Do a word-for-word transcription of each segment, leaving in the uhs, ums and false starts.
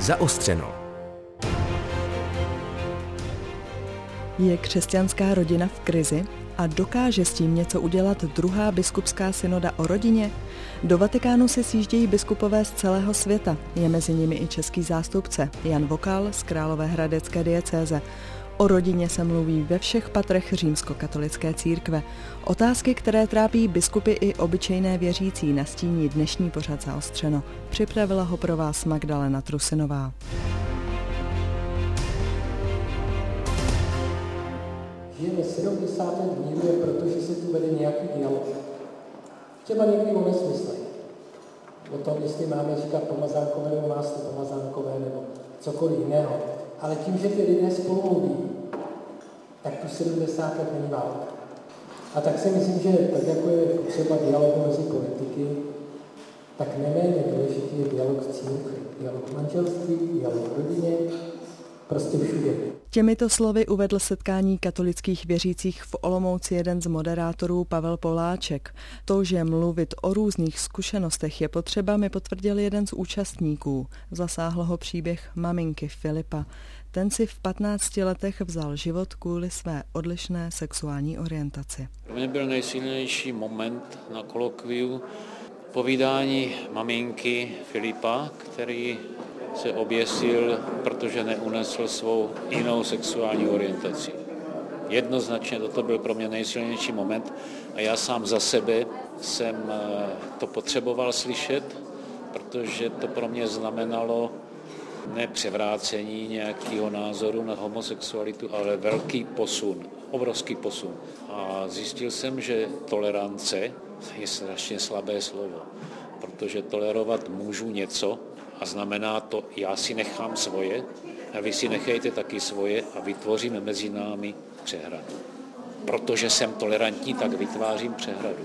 Zaostřeno. Je křesťanská rodina v krizi a dokáže s tím něco udělat druhá biskupská synoda o rodině? Do Vatikánu se sjíždějí biskupové z celého světa. Je mezi nimi i český zástupce Jan Vokal z Královéhradecké diecéze. O rodině se mluví ve všech patrech římskokatolické církve. Otázky, které trápí biskupy i obyčejné věřící, nastíní dnešní pořad Zaostřeno. Připravila ho pro vás Magdalena Trusinová. Žijeme sedmdesátém díle, protože se tu vede nějaký dialog. Třeba někdy o nesmyslech. O tom, jestli máme říkat pomazánkové nebo máslo pomazánkové nebo cokoliv jiného. Ale tím, že ty lidé spolu mluví, tak tu sedmdesát let není válka. A tak si myslím, že tak jako je potřeba dialogu mezi politiky, tak neméně důležitý je dialog v církvi, dialog v manželství, dialog v rodině, prostě všude. Těmito slovy uvedl setkání katolických věřících v Olomouci jeden z moderátorů Pavel Poláček. To, že mluvit o různých zkušenostech je potřeba, mi potvrdil jeden z účastníků. Zasáhl ho příběh maminky Filipa. Ten si v patnácti letech vzal život kvůli své odlišné sexuální orientaci. Pro mě byl nejsilnější moment na kolokviu povídání maminky Filipa, který se oběsil, protože neunesl svou jinou sexuální orientaci. Jednoznačně toto byl pro mě nejsilnější moment a já sám za sebe jsem to potřeboval slyšet, protože to pro mě znamenalo ne převrácení nějakého názoru na homosexualitu, ale velký posun, obrovský posun. A zjistil jsem, že tolerance je strašně slabé slovo, protože tolerovat můžu něco, a znamená to, já si nechám svoje a vy si nechejte taky svoje a vytvoříme mezi námi přehradu. Protože jsem tolerantní, tak vytvářím přehradu.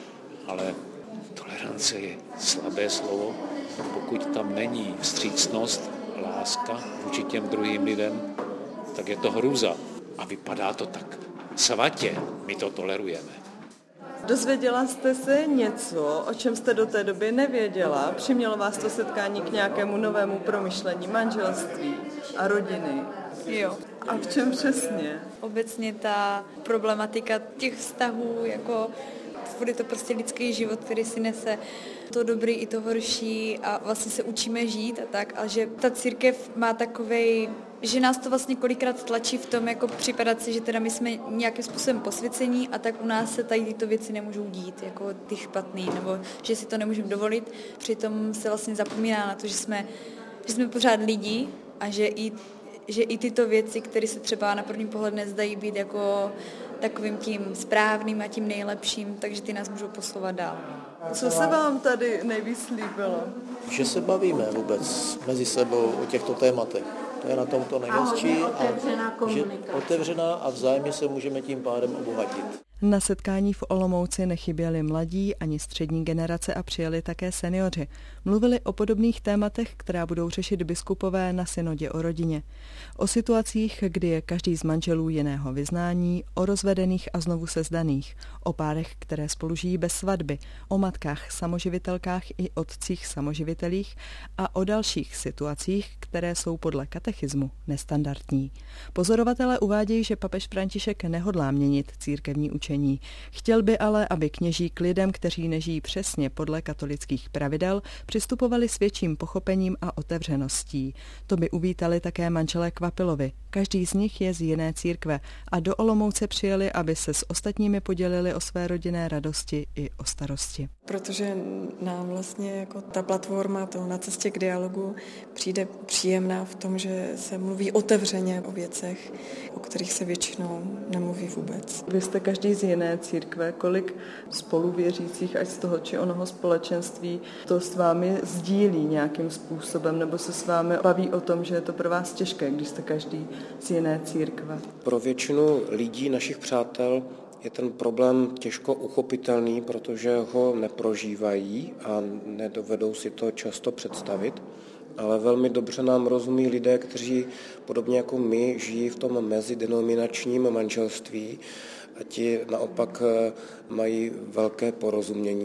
Ale tolerance je slabé slovo, pokud tam není vstřícnost, láska vůči těm druhým lidem, tak je to hrůza. A vypadá to tak svatě, my to tolerujeme. Dozvěděla jste se něco, o čem jste do té doby nevěděla? Přimělo vás to setkání k nějakému novému promyšlení manželství a rodiny? Jo. A v čem přesně? Obecně ta problematika těch vztahů, jako bude to prostě lidský život, který si nese to dobrý i to horší a vlastně se učíme žít a tak, ale že ta církev má takovej, že nás to vlastně kolikrát tlačí v tom, jako připadat si, že teda my jsme nějakým způsobem posvěcení a tak u nás se tady tyto věci nemůžou dít, jako ty špatný, nebo že si to nemůžeme dovolit. Přitom se vlastně zapomíná na to, že jsme, že jsme pořád lidi a že i, že i tyto věci, které se třeba na první pohled nezdají být jako takovým tím správným a tím nejlepším, takže ty nás můžou posouvat dál. Co se vám tady nejvíc líbilo? Že se bavíme vůbec mezi sebou o těchto tématech. To je na tom to nejhezčí a že otevřená a vzájemně se můžeme tím pádem obohatit. Na setkání v Olomouci nechyběli mladí ani střední generace a přijeli také seniori. Mluvili o podobných tématech, která budou řešit biskupové na synodě o rodině. O situacích, kdy je každý z manželů jiného vyznání, o rozvedených a znovu sezdaných, o párech, které spolu žijí bez svatby, o matkách samoživitelkách i otcích samoživitelích a o dalších situacích, které jsou podle katechismu nestandardní. Pozorovatelé uvádějí, že papež František nehodlá měnit církevní učení. Chtěl by ale, aby kněží k lidem, kteří nežijí přesně podle katolických pravidel, přistupovali s větším pochopením a otevřeností. To by uvítali také manželé Kvapilovi. Každý z nich je z jiné církve a do Olomouce přijeli, aby se s ostatními podělili o své rodinné radosti i o starosti. Protože nám vlastně jako ta platforma toho Na cestě k dialogu přijde příjemná v tom, že se mluví otevřeně o věcech, o kterých se většinou nemluví vůbec. Vy jste každý z jiné církve, kolik spoluvěřících, ať z toho či onoho společenství, to s vámi sdílí nějakým způsobem, nebo se s vámi baví o tom, že je to pro vás těžké, když jste každý z jiné církve? Pro většinu lidí, našich přátel, je ten problém těžko uchopitelný, protože ho neprožívají a nedovedou si to často představit. Ale velmi dobře nám rozumí lidé, kteří podobně jako my žijí v tom mezidenominačním manželství a ti naopak mají velké porozumění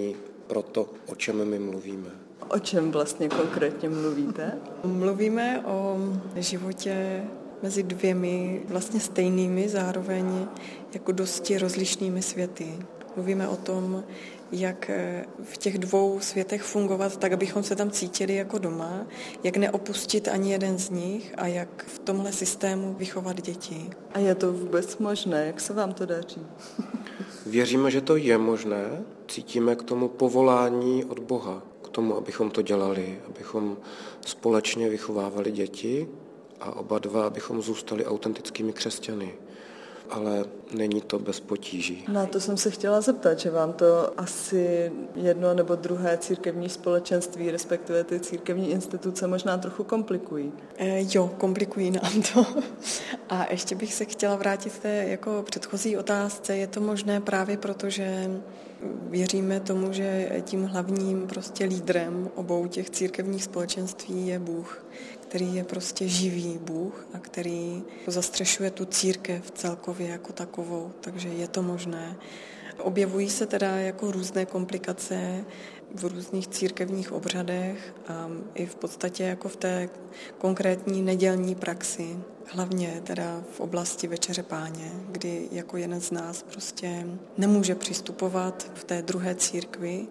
pro to, o čem my mluvíme. O čem vlastně konkrétně mluvíte? Mluvíme o životě mezi dvěmi vlastně stejnými, zároveň jako dosti rozlišnými světy. Mluvíme o tom, jak v těch dvou světech fungovat tak, abychom se tam cítili jako doma, jak neopustit ani jeden z nich a jak v tomhle systému vychovat děti. A je to vůbec možné? Jak se vám to daří? Věříme, že to je možné. Cítíme k tomu povolání od Boha, k tomu, abychom to dělali, abychom společně vychovávali děti a oba dva, abychom zůstali autentickými křesťany. Ale není to bez potíží. Na to jsem se chtěla zeptat, že vám to asi jedno nebo druhé církevní společenství, respektive ty církevní instituce možná trochu komplikují. E, jo, komplikují nám to. A ještě bych se chtěla vrátit k té jako předchozí otázce. Je to možné právě proto, že věříme tomu, že tím hlavním prostě lídrem obou těch církevních společenství je Bůh, který je prostě živý Bůh a který zastřešuje tu církev celkově jako takovou, takže je to možné. Objevují se teda jako různé komplikace v různých církevních obřadech a i v podstatě jako v té konkrétní nedělní praxi, hlavně teda v oblasti Večeře Páně, kdy jako jeden z nás prostě nemůže přistupovat v té druhé církvi,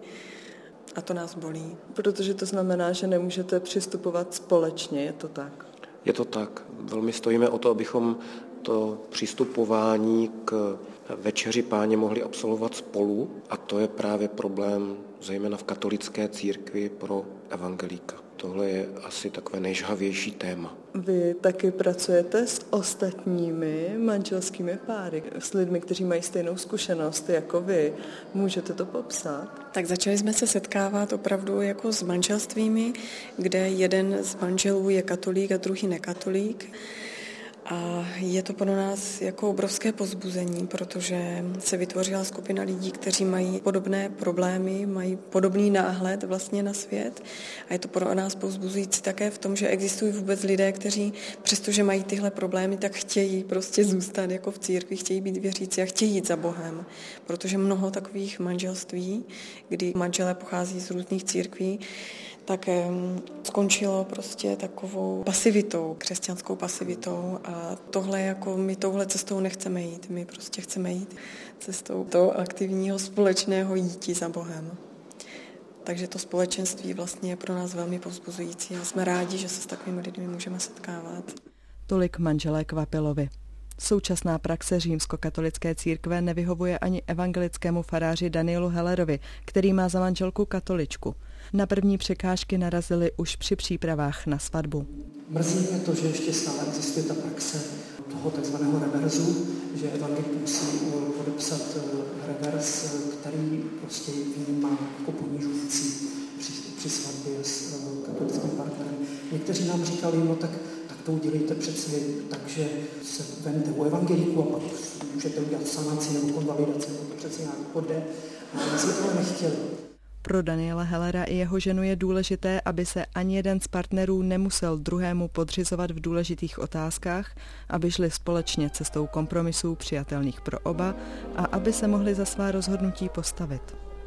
a to nás bolí. Protože to znamená, že nemůžete přistupovat společně, je to tak? Je to tak. Velmi stojíme o to, abychom to přistupování k Večeři Páně mohli absolvovat spolu a to je právě problém zejména v katolické církvi pro evangelíka. Tohle je asi takové nejžhavější téma. Vy taky pracujete s ostatními manželskými páry, s lidmi, kteří mají stejnou zkušenost jako vy. Můžete to popsat? Tak začali jsme se setkávat opravdu jako s manželstvími, kde jeden z manželů je katolík a druhý nekatolík. A je to pro nás jako obrovské povzbuzení, protože se vytvořila skupina lidí, kteří mají podobné problémy, mají podobný náhled vlastně na svět. A je to pro nás povzbuzující také v tom, že existují vůbec lidé, kteří přestože mají tyhle problémy, tak chtějí prostě zůstat jako v církvi, chtějí být věřící a chtějí jít za Bohem. Protože mnoho takových manželství, kdy manželé pochází z různých církví, tak skončilo prostě takovou pasivitou, křesťanskou pasivitou a tohle jako my touhle cestou nechceme jít, my prostě chceme jít cestou toho aktivního společného jítí za Bohem. Takže to společenství vlastně je pro nás velmi povzbuzující a jsme rádi, že se s takovými lidmi můžeme setkávat. Tolik manželé Kvapilovi. Současná praxe římskokatolické církve nevyhovuje ani evangelickému faráři Danielu Hellerovi, který má za manželku katoličku. Na první překážky narazili už při přípravách na svatbu. Mrzí mě to, že ještě stále existuje ta praxe toho takzvaného reverzu, že evangelik musí podepsat revers, který prostě vnímá jako ponižující při, při svatbě s katolickým partnerem. Někteří nám říkali, no tak, tak to udělejte přeci, takže se vemte u evangeliků a pak můžete udělat sanaci nebo konvalidaci, nebo to přeci nějak půjde. A my jsme to nechtěli. Pro Daniela Hellera i jeho ženu je důležité, aby se ani jeden z partnerů nemusel druhému podřizovat v důležitých otázkách, aby šli společně cestou kompromisů přijatelných pro oba a aby se mohli za svá rozhodnutí postavit.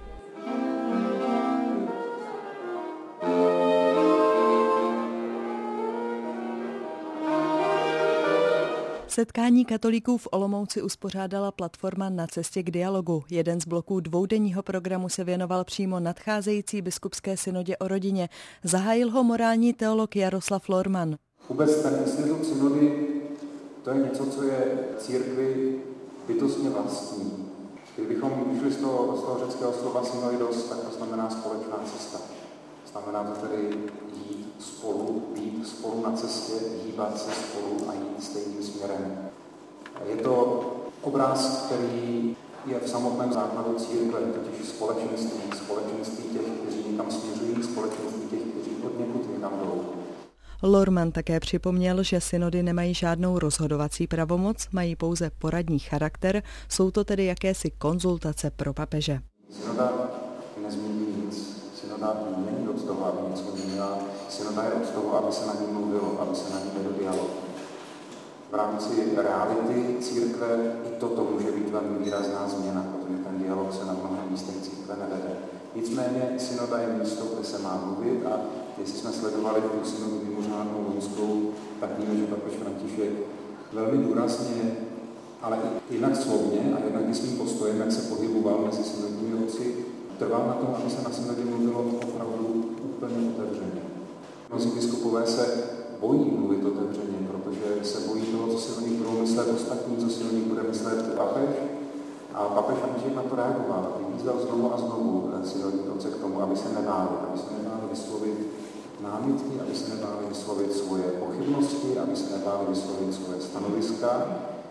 Setkání katolíků v Olomouci uspořádala platforma Na cestě k dialogu. Jeden z bloků dvoudenního programu se věnoval přímo nadcházející biskupské synodě o rodině. Zahájil ho morální teolog Jaroslav Lorman. Vůbec ten institut synody, to je něco, co je církvi bytostně vlastní. Kdybychom vyšli z toho, z toho řeckého slova synoidos, tak to znamená společná cesta. Znamená to tedy jít spolu, být spolu na cestě, hýbat se spolu a jít stejným směrem. Je to obraz, který je v samotném základu církve, totiž společenství, společenství těch, kteří někam směřují, společenství těch, kteří od někud někam jdou. Lorman také připomněl, že synody nemají žádnou rozhodovací pravomoc, mají pouze poradní charakter, jsou to tedy jakési konzultace pro papeže. Synoda nezmění nic. Synoda není od toho, aby něco změnila. Synoda je od toho, aby se na ní mluvilo, aby se na ní vedl dialog. V rámci reality církve i toto může být velmi výrazná změna, protože ten dialog se na mnoha místech církve nevede. Nicméně synoda je místo, kde se má mluvit a jestli jsme sledovali tu synodu mimořádnou loňskou, tak víme, že papež František velmi důrazně, ale i jinak slovně a jednak i svým postojem, jak se pohyboval mezi synodními otci, trval na tom, aby se na synodě mluvilo opravdu úplně otevřeně. Mnozí biskupové se bojí mluvit otevřeně, protože se bojí toho, co si o nich budou myslet ostatní, co si o nich bude myslet papež. A papež František na to reagoval, vyzval znovu a znovu synodní otce k tomu, aby se nebáli, aby se nebáli vyslovit námitky, aby se nebáli vyslovit svoje pochybnosti, aby se nebáli vyslovit svoje stanoviska.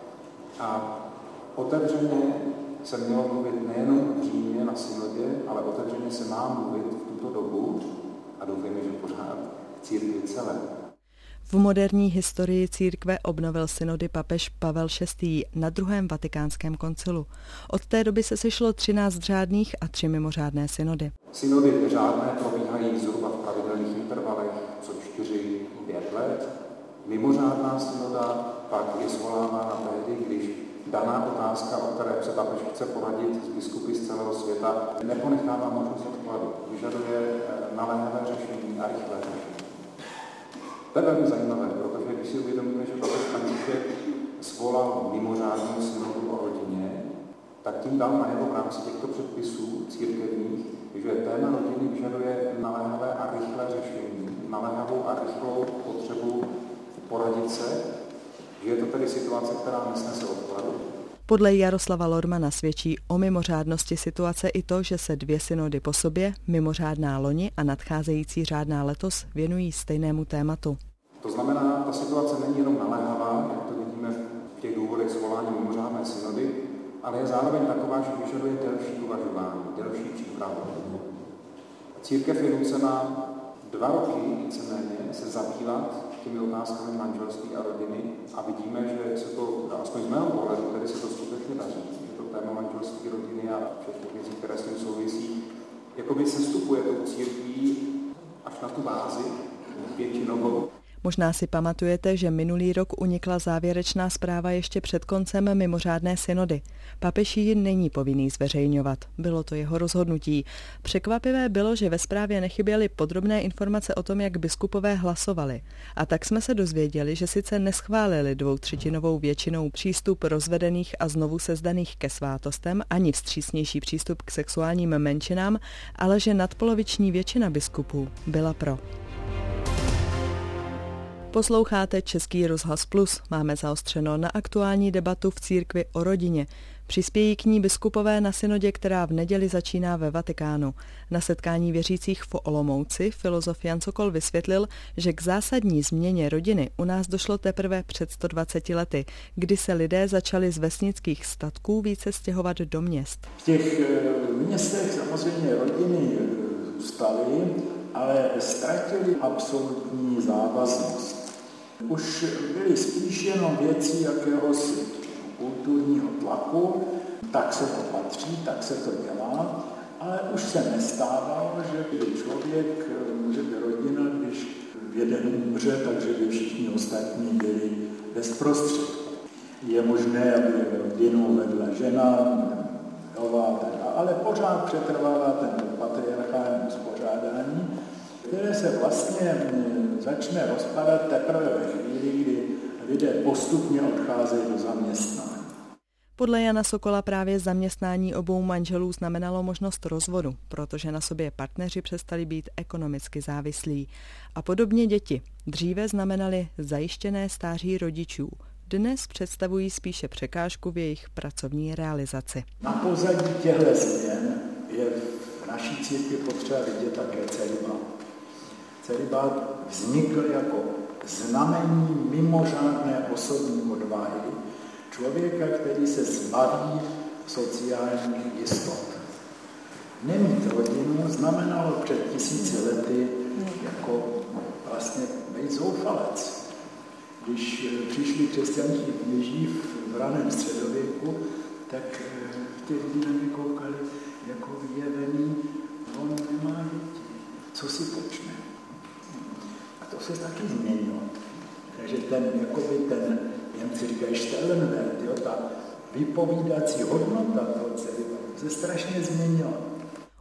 A otevřeně se mělo mluvit nejenom v Římě na synodě, ale otevřeně se má mluvit v tuto dobu a doufejme, že pořád církvi celé. V moderní historii církve obnovil synody papež Pavel šestý. na druhém vatikánském koncilu. Od té doby se sešlo třináct řádných a tři mimořádné synody. Synody řádné probíhají zhruba v pravidelných intervalech co čtyři pět let. Mimořádná synoda pak je svolávána tehdy, když daná otázka, o které se papež chce poradit s biskupy z celého světa, neponechává možnost odkladu. Vyžaduje naléhavé řešení a rychlé řešení. To je velmi zajímavé, protože když si uvědomíme, že papež František svolal mimořádnou synodu o rodině, tak tím dal najevo v rámci těchto předpisů církevních, že téma rodiny vyžaduje naléhavé a rychlé řešení, naléhavou a rychlou potřebu poradit se, že je to tedy situace, která nesnese odkladu. Podle Jaroslava Lormana svědčí o mimořádnosti situace i to, že se dvě synody po sobě, mimořádná loni a nadcházející řádná letos, věnují stejnému tématu. To znamená, ta situace není jenom naléhavá, jak to vidíme v těch důvodech svolání mimořádné synody, ale je zároveň taková, že vyžaduje delší uvažování, delší přípravu. Církev je nucena dva roky víceméně se zabývat těmi otázkami manželství a rodiny a vidíme, že se to, aspoň z mého pohledu, tedy se to skutečně daří, že to téma manželství, rodiny a všech těch věcí, které s tím souvisí, jakoby se vstupuje tou církví až na tu bázi většinovou. Možná si pamatujete, že minulý rok unikla závěrečná zpráva ještě před koncem mimořádné synody. Papež ji není povinný zveřejňovat. Bylo to jeho rozhodnutí. Překvapivé bylo, že ve zprávě nechyběly podrobné informace o tom, jak biskupové hlasovali. A tak jsme se dozvěděli, že sice neschválili dvoutřetinovou většinou přístup rozvedených a znovu sezdaných ke svátostem, ani vstřícnější přístup k sexuálním menšinám, ale že nadpoloviční většina biskupů byla pro. Posloucháte Český rozhlas Plus. Máme zaostřeno na aktuální debatu v církvi o rodině. Přispějí k ní biskupové na synodě, která v neděli začíná ve Vatikánu. Na setkání věřících v Olomouci filozof Jan Sokol vysvětlil, že k zásadní změně rodiny u nás došlo teprve před sto dvaceti lety, kdy se lidé začali z vesnických statků více stěhovat do měst. V těch městech samozřejmě rodiny zůstaly, ale ztratili absolutní závaznost. Už byly spíš jenom věcí jakéhosi kulturního tlaku, tak se to patří, tak se to dělá, ale už se nestávalo, že by člověk, že by rodina, když jeden umře, takže by všichni ostatní byli bezprostředně. Je možné, aby rodinou vedla žena, nová, ale pořád přetrvává tento patriarchální uspořádání, které se vlastně začne rozpadat teprve ve chvíli, kdy lidé postupně odcházejí do zaměstnání. Podle Jana Sokola právě zaměstnání obou manželů znamenalo možnost rozvodu, protože na sobě partneři přestali být ekonomicky závislí. A podobně děti. Dříve znamenaly zajištěné stáří rodičů. Dnes představují spíše překážku v jejich pracovní realizaci. Na pozadí těchto změn je v naší církvi potřeba vidět také celibát. Celibát vznikl jako znamení mimořádné osobní odvahy člověka, který se zbaví sociálních jistot. Nemít rodinu znamenalo před tisíci lety jako vlastně být zoufalec. Když přišli křesťanští kněží v raném středověku, tak ty lidi na mě koukali jako vyjevený, on nemá děti, co si počne. A to se taky změnilo. Takže ten, jakoby ten, jen si říkají Stellenwert, jo, ta vypovídací hodnota toho celibátu se strašně změnila.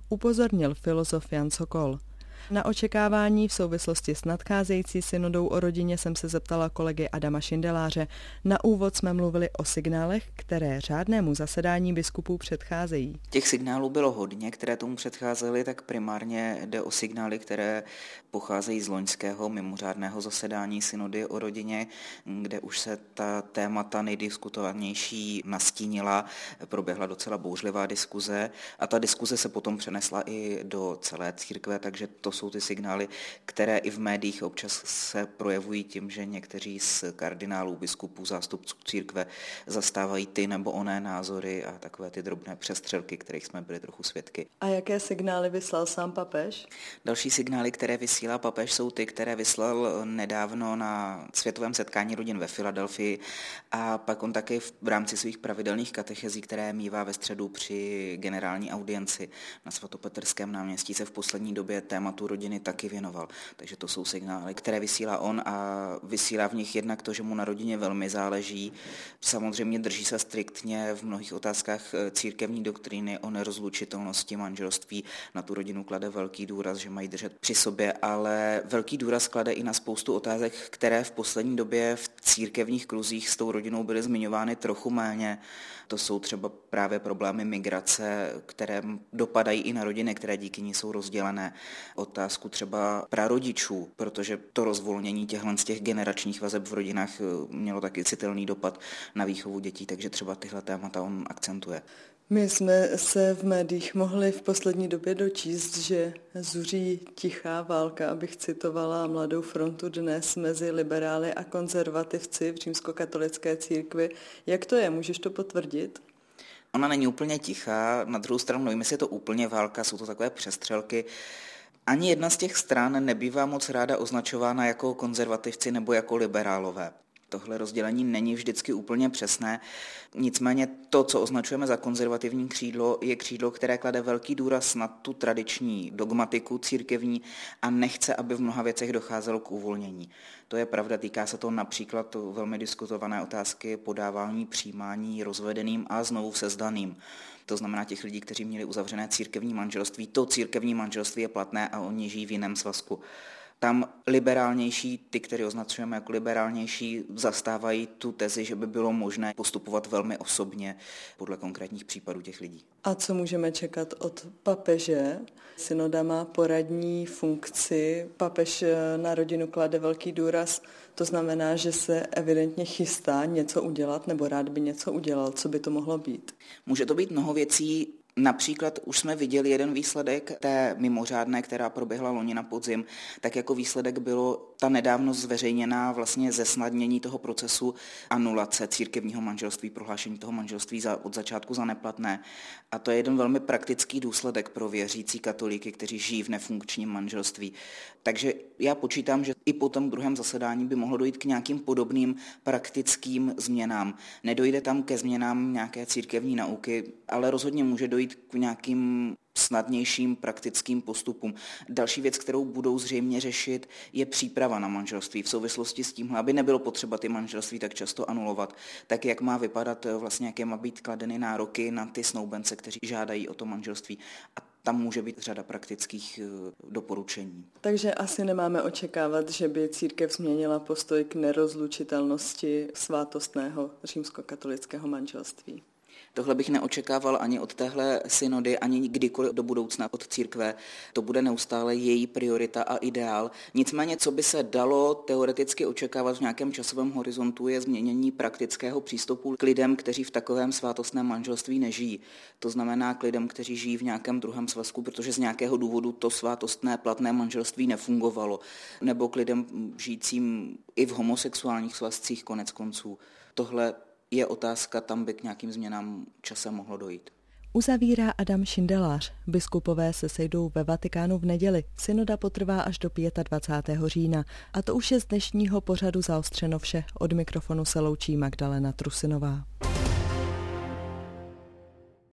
upozornil filozof Jan Sokol. Na očekávání v souvislosti s nadcházející synodou o rodině jsem se zeptala kolegy Adama Šindeláře. Na úvod jsme mluvili o signálech, které řádnému zasedání biskupů předcházejí. Těch signálů bylo hodně, které tomu předcházely, tak primárně jde o signály, které pocházejí z loňského mimořádného zasedání synody o rodině, kde už se ta témata nejdiskutovanější nastínila, proběhla docela bouřlivá diskuze a ta diskuze se potom přenesla i do celé církve, takže to jsou ty signály, které i v médiích občas se projevují tím, že někteří z kardinálů, biskupů, zástupců církve zastávají ty nebo oné názory a takové ty drobné přestřelky, kterých jsme byli trochu svědky. A jaké signály vyslal sám papež? Další signály, které vysílá papež, jsou ty, které vyslal nedávno na světovém setkání rodin ve Filadelfii a pak on také v rámci svých pravidelných katechezí, které mívá ve středu při generální audienci na svatopetrském náměstí, se v poslední době tématu rodiny taky věnoval. Takže to jsou signály, které vysílá on a vysílá v nich jednak to, že mu na rodině velmi záleží. Samozřejmě drží se striktně v mnohých otázkách církevní doktríny o nerozlučitelnosti manželství. Na tu rodinu klade velký důraz, že mají držet při sobě, ale velký důraz klade i na spoustu otázek, které v poslední době v církevních kruzích s tou rodinou byly zmiňovány trochu méně. To jsou třeba právě problémy migrace, které dopadají i na rodiny, které díky ní jsou rozdělené. Otázku třeba prarodičů, protože to rozvolnění těchhle z těch generačních vazeb v rodinách mělo taky citelný dopad na výchovu dětí, takže třeba tyhle témata on akcentuje. My jsme se v médiích mohli v poslední době dočíst, že zuří tichá válka, abych citovala Mladou frontu dnes, mezi liberály a konzervativci v římskokatolické církvi. Jak to je? Můžeš to potvrdit? Ona není úplně tichá, na druhou stranu nevím, jestli je to úplně válka, jsou to takové přestřelky. Ani jedna z těch stran nebývá moc ráda označována jako konzervativci nebo jako liberálové. Tohle rozdělení není vždycky úplně přesné, nicméně to, co označujeme za konzervativní křídlo, je křídlo, které klade velký důraz na tu tradiční dogmatiku církevní a nechce, aby v mnoha věcech docházelo k uvolnění. To je pravda, týká se to například velmi diskutované otázky podávání přijímání rozvedeným a znovu sezdaným. To znamená těch lidí, kteří měli uzavřené církevní manželství. To církevní manželství je platné a oni žijí v jiném svazku. Tam liberálnější, ty, které označujeme jako liberálnější, zastávají tu tezi, že by bylo možné postupovat velmi osobně podle konkrétních případů těch lidí. A co můžeme čekat od papeže? Synoda má poradní funkci, papež na rodinu klade velký důraz, to znamená, že se evidentně chystá něco udělat nebo rád by něco udělal. Co by to mohlo být? Může to být mnoho věcí. Například už jsme viděli jeden výsledek té mimořádné, která proběhla loni na podzim, tak jako výsledek bylo ta nedávno zveřejněná vlastně zesnadnění toho procesu anulace církevního manželství, prohlášení toho manželství za, od začátku za neplatné. A to je jeden velmi praktický důsledek pro věřící katolíky, kteří žijí v nefunkčním manželství. Takže já počítám, že i po tom druhém zasedání by mohlo dojít k nějakým podobným praktickým změnám. Nedojde tam ke změnám nějaké církevní nauky, ale rozhodně může dojít k nějakým snadnějším praktickým postupům. Další věc, kterou budou zřejmě řešit, je příprava na manželství v souvislosti s tím, aby nebylo potřeba ty manželství tak často anulovat, tak jak má vypadat, vlastně jaké má být kladeny nároky na ty snoubence, kteří žádají o to manželství. A tam může být řada praktických doporučení. Takže asi nemáme očekávat, že by církev změnila postoj k nerozlučitelnosti svátostného římskokatolického manželství. Tohle bych neočekával ani od téhle synody, ani kdykoliv do budoucna od církve. To bude neustále její priorita a ideál. Nicméně, co by se dalo teoreticky očekávat v nějakém časovém horizontu, je změnění praktického přístupu k lidem, kteří v takovém svátostném manželství nežijí. To znamená k lidem, kteří žijí v nějakém druhém svazku, protože z nějakého důvodu to svátostné platné manželství nefungovalo. Nebo k lidem žijícím i v homosexuálních svazcích konec konců. Tohle je otázka, tam by k nějakým změnám časem mohlo dojít. Uzavírá Adam Šindelář. Biskupové se sejdou ve Vatikánu v neděli. Synoda potrvá až do dvacátého pátého října. A to už je z dnešního pořadu zaostřeno vše. Od mikrofonu se loučí Magdalena Trusinová.